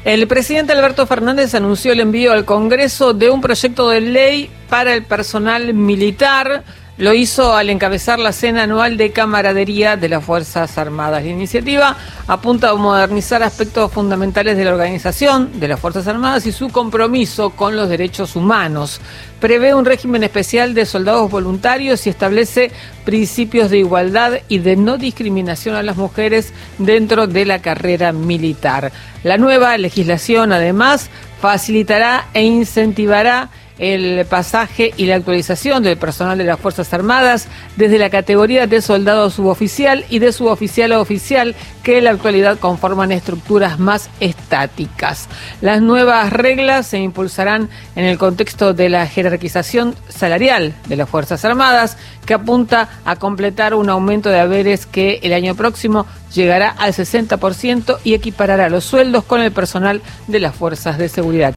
El presidente Alberto Fernández anunció el envío al Congreso de un proyecto de ley para el personal militar. Lo hizo al encabezar la cena anual de camaradería de las Fuerzas Armadas. La iniciativa apunta a modernizar aspectos fundamentales de la organización de las Fuerzas Armadas y su compromiso con los derechos humanos. Prevé un régimen especial de soldados voluntarios y establece principios de igualdad y de no discriminación a las mujeres dentro de la carrera militar. La nueva legislación, además, facilitará e incentivará el pasaje y la actualización del personal de las Fuerzas Armadas desde la categoría de soldado suboficial y de suboficial a oficial, que en la actualidad conforman estructuras más estáticas. Las nuevas reglas se impulsarán en el contexto de la jerarquización salarial de las Fuerzas Armadas, que apunta a completar un aumento de haberes que el año próximo llegará al 60% y equiparará los sueldos con el personal de las fuerzas de seguridad.